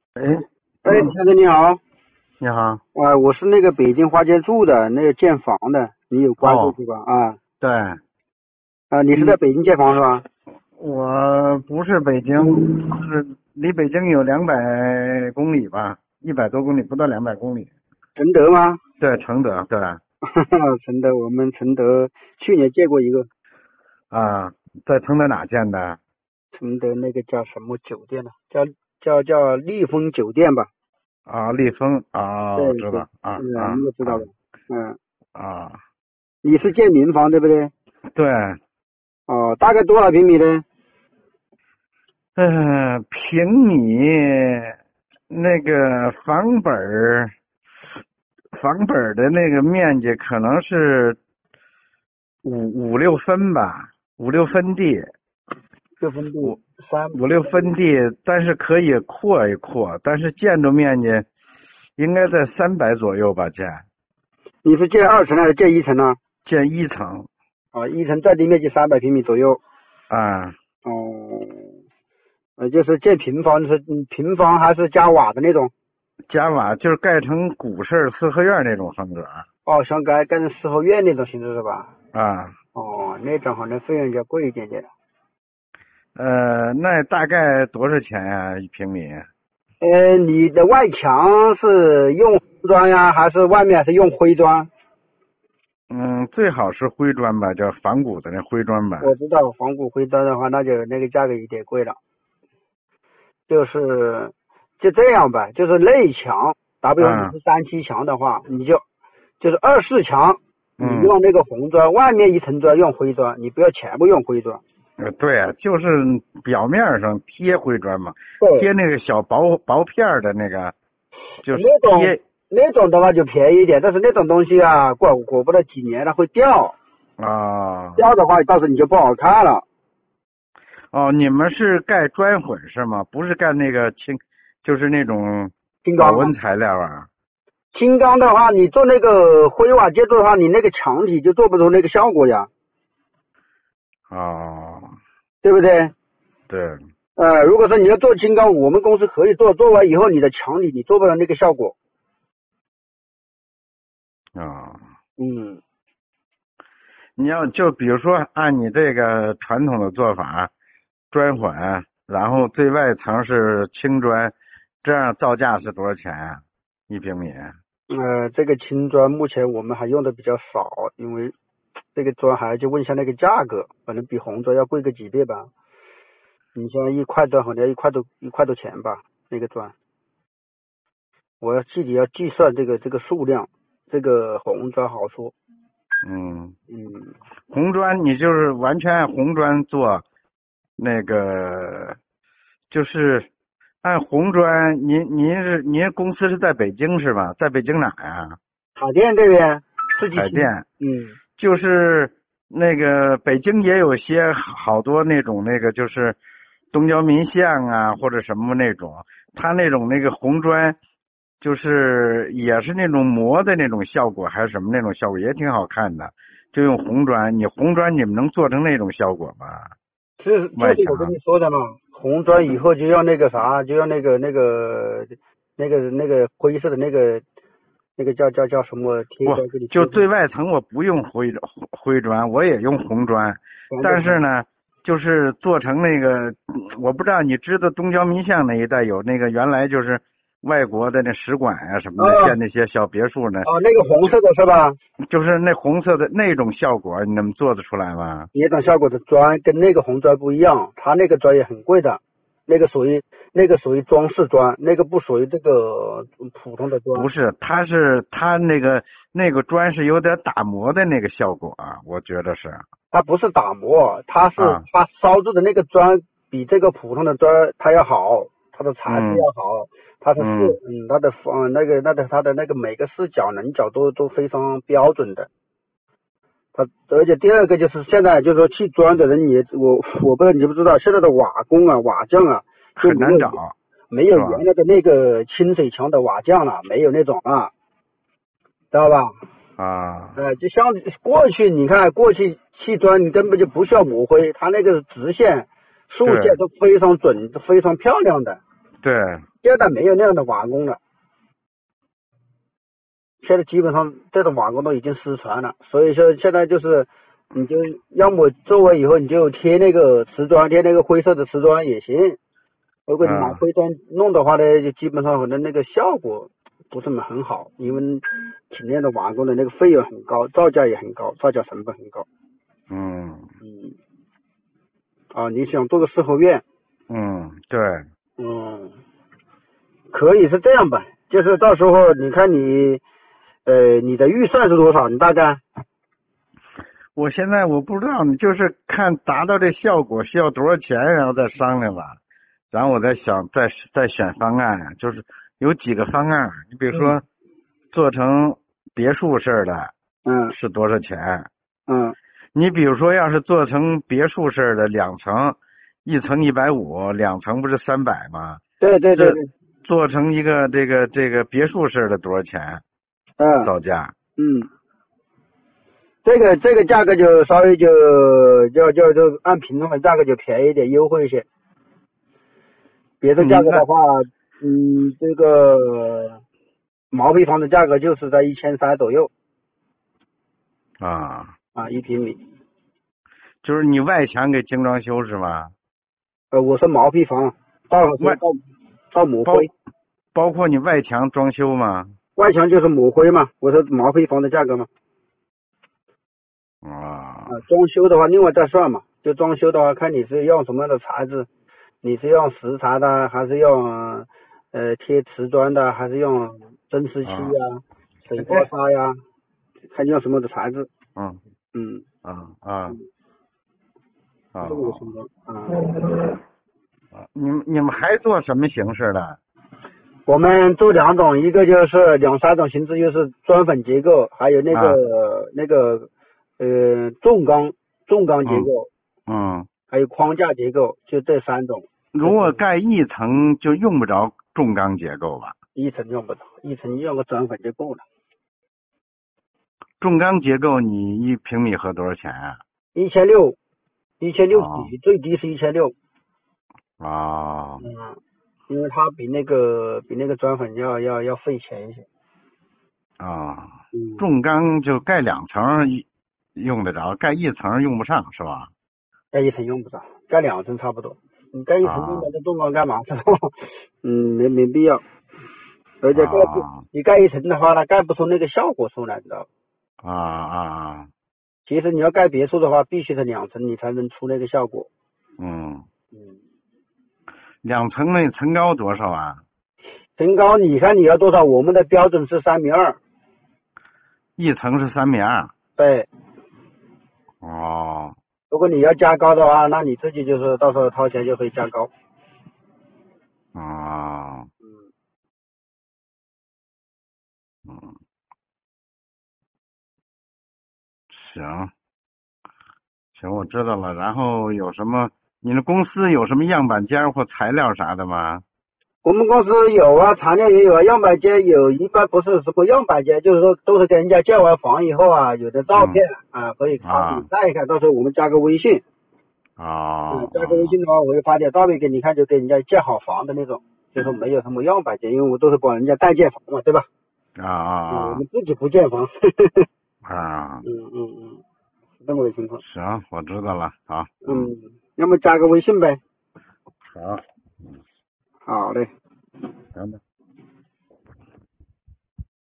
哎， 哎，先生你好， 你好。 我是那个北京花间住的那个建房的，你有关注哦， 是吧？ 对。 你是在嗯， 北京建房是吧？ 我不是北京，是离北京有200公里吧，100多公里，不到200公里。 承德吗？ 对，承德，对。 承德，我们承德去年建过一个， 啊，在承德哪建的？ 承德那个叫什么酒店呢？叫丽枫酒店吧？ 啊，丽峰啊，我对对， 知道。啊你也知道啊啊的。嗯， 啊， 你是建民房对不对？ 对。 哦，大概多少平米呢？ 平米那个房本儿的那个面积可能是五六分吧，五六分地。 六分地五三， 五六分地，但是可以扩一扩，但是建筑面积应该在300左右吧， 你是建2层还是建1层呢？ 建1层。 一层占地面积300平米左右。 啊， 哦，就是建平房，是平房还是加瓦的那种？ 加瓦就是盖成古式四合院那种风格。 哦，像盖成四合院那种形式是吧？ 啊， 哦，那种可能费用要贵一点点。 那大概多少钱呀，一平米？ 你的外墙是用红砖呀，还是外面是用灰砖？ 最好是灰砖吧，叫仿古的那灰砖吧。 我知道仿古灰砖的话，那就那个价格有点贵了。就这样吧，就是内墙，打比方你啊， 是3/7墙的话，就是24墙，你嗯。 用那个红砖，外面一层砖用灰砖，你不要全部用灰砖。 对啊，就是表面上贴灰砖嘛， 对， 贴那个小薄片儿的那个，就是那种贴。 那种的话就便宜一点，但是那种东西啊，过不了几年它会掉， 啊。 掉的话到时候你就不好看了。 哦，你们是盖砖混是吗？不是盖那个就是那种轻钢啊， 保温材料啊？ 轻钢的话，你做那个灰瓦建筑的话，你那个墙体就做不出那个效果呀， 哦， 对不对？ 对。 如果说你要做轻钢，我们公司可以做，做完以后你的墙体你做不了那个效果。 啊， 嗯， 你要就比如说按你这个传统的做法，砖混，然后最外层是青砖，这样造价是多少钱啊？一平米？ 这个轻砖目前我们还用的比较少，因为这个砖还就问一下那个价格，可能比红砖要贵个几倍吧。你像1块砖好像1块多钱吧，那个砖，我具体要计算这个数量，这个红砖好说。 嗯。 嗯， 红砖你就是完全按红砖做，那个就是按红砖。您公司是在北京是吧？在北京哪呀？ 海淀这边4G7。 海淀。 嗯， 就是那个北京也有些好多那种那个就是东交民巷啊或者什么那种，它那种那个红砖就是也是那种磨的那种效果还是什么那种效果也挺好看的，就用红砖。红砖你们能做成那种效果吗？ 就是我跟外墙？ 你说的嘛，红砖以后就要那个啥，就要那个灰色的那个叫什么贴不， 胶给你贴上， 就最外层我不用灰砖，我也用红砖。 全都红。 但是呢，就是做成那个，我不知道你知道东交民巷那一带有那个原来就是外国的那使馆啊什么的建啊那些小别墅呢， 那个红色的是吧？ 就是那红色的那种效果，你能做得出来吗？ 野种效果的砖跟那个红砖不一样，它那个砖也很贵的，那个属于装饰砖，那个不属于这个普通的砖。 不是，它那个砖是有点打磨的那个效果啊，我觉得是。 它不是打磨，它是啊。 它烧制的那个砖比这个普通的砖它要好，它的材质嗯要好，它的嗯它的它的那个每个视角棱角都非常标准的。而且第二个就是现在就是说砌砖的人我不知道你知不知道，现在的瓦工啊瓦匠啊就很难找没有是吧？ 原来的那个清水墙的瓦匠了，没有那种了，知道吧？ 啊。 就像过去你看过去砌砖你根本就不需要抹灰，它那个直线竖线对都非常准非常漂亮的。 对。 现在没有那样的瓦工了，现在基本上这种瓦工都已经失传了，所以说现在就是你就要么做完以后你就贴那个瓷砖，贴那个灰色的瓷砖也行。如果你买灰砖弄的话呢，就基本上可能那个效果不是很好，因为请那的瓦工的那个费用很高，造价也很高，造价成本很高。你想做个四合院？ 对。 可以是这样吧，就是到时候你看你的预算是多少？你大概？ 我现在我不知道，你就是看达到这效果需要多少钱，然后再商量吧。然后我在想再选方案，就是有几个方案。你比如说做成别墅式的，是多少钱？你比如说要是做成别墅式的2层，1层150，2层不是300吗？ 对。 做成一个这个别墅式的多少钱？造价？ 这个价格就稍微就按平方的价格就便宜一点，优惠一些。别的价格的话，这个毛坯房的价格就是在1300左右。1平米。 就是你外墙给精装修是吗？ 我说毛坯房，到抹灰。 包括你外墙装修吗？ 外墙就是抹灰嘛，我说毛坯房的价格嘛。装修的话另外再算嘛，就装修的话看你是用什么样的材质，你是用石材的还是用贴瓷砖的，还是用蒸湿器呀、水刮砂呀，看用什么的材质。这个情况。 你们还做什么形式的？ 我们做2种，一个就是2、3种形式，就是砖粉结构，还有那个重钢结构，还有框架结构，就这3种。 如果盖1层就用不着重钢结构吧 ？1层用不着，1层用个砖粉就够了。 重钢结构你1平米合多少钱啊 ？1600起，最低是1600。因为它比那个砖粉要费钱一些。 重钢就盖2层用得着，盖1层用不上是吧？ 盖1层用不着，盖2层差不多。你盖1层用的这重钢干嘛？没必要。而且你盖1层的话呢，盖不出那个效果出来，你知道吧？其实你要盖别墅的话，必须是2层，你才能出那个效果。 2层那层高多少啊？ 层高你看你要多少？我们的标准是3.2米。 1层是3.2米。 对。如果你要加高的话，那你自己就是到时候掏钱就可以加高。行，我知道了。然后有什么？你的公司有什么样板间或材料啥的吗？ 我们公司有啊，材料也有啊，样板间有，一般不是什么样板间，就是说都是给人家建完房以后啊，有的照片可以看你看一看，到时候我们加个微信。加个微信的话，我会发点照片给你看，就给人家建好房的那种，就是没有什么样板间，因为我都是帮人家代建房嘛，对吧？我们自己不建房。是这么个情况。 行，我知道了。好。 要么加个微信呗。 好。 好嘞。 行吧。